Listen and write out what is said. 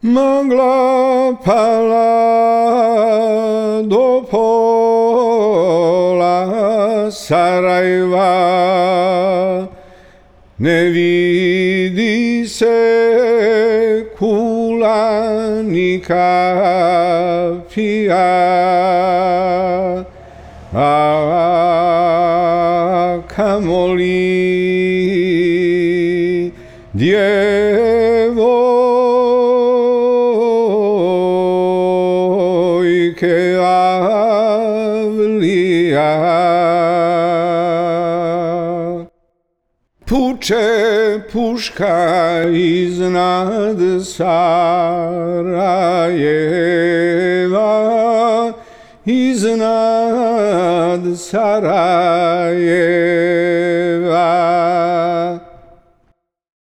Magla pala do pola Sarajeva, ne vidi se kula ni kapija, a kamoli djevojke avlija. Puče puška iznad Sarajeva, iznad Sarajeva.